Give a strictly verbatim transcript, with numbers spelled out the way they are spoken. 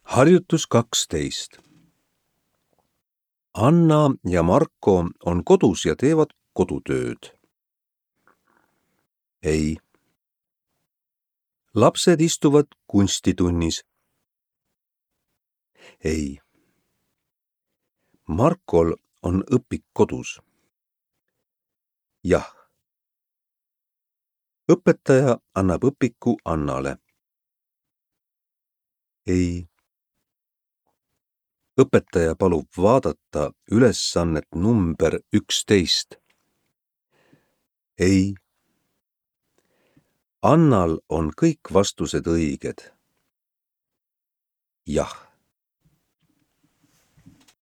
Harjutus kaksteist. Anna ja Marko on kodus ja teevad kodutööd. Ei. Lapsed istuvad kunstitunnis. Ei. Markol on õpik kodus. Jah. Õpetaja annab õpiku Annale. Ei. Õpetaja palub vaadata ülesannet number üksteist. Ei. Annal on kõik vastused õiged. Jah.